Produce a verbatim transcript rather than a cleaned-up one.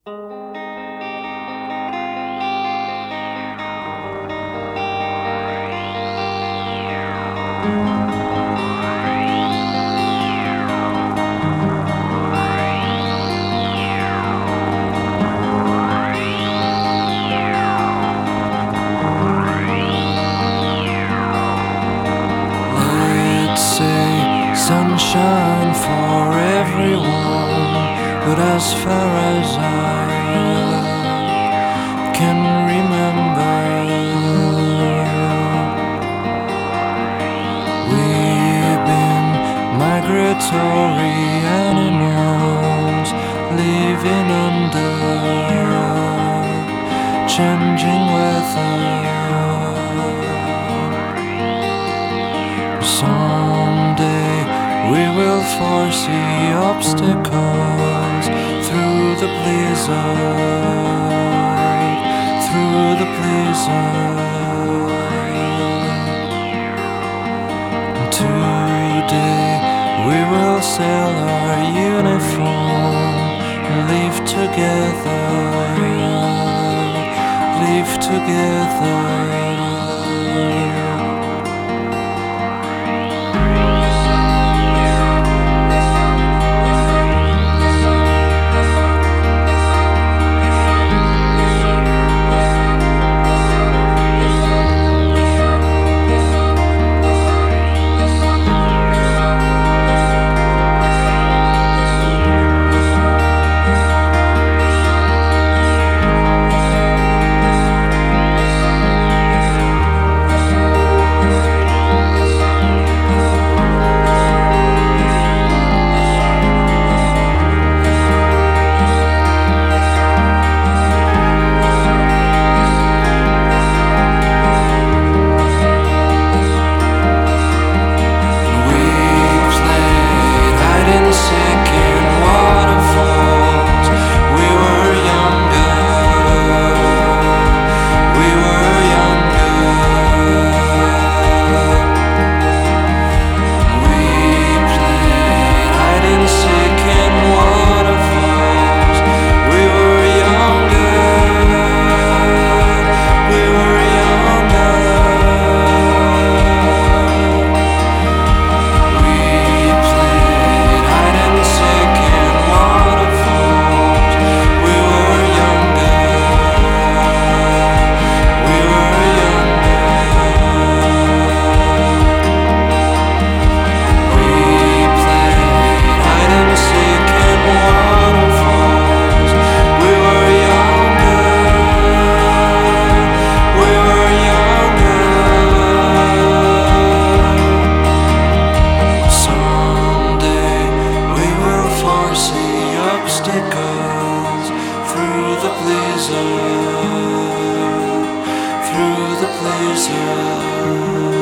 Let's say sunshine for everyone, but as far as I can remember, we've been migratory animals living under changing weather. Someday we will foresee obstacles through the blizzard, through the blizzard. Today we will sell our uniform, live together, live together. Obstacles through the blizzard, through the blizzard.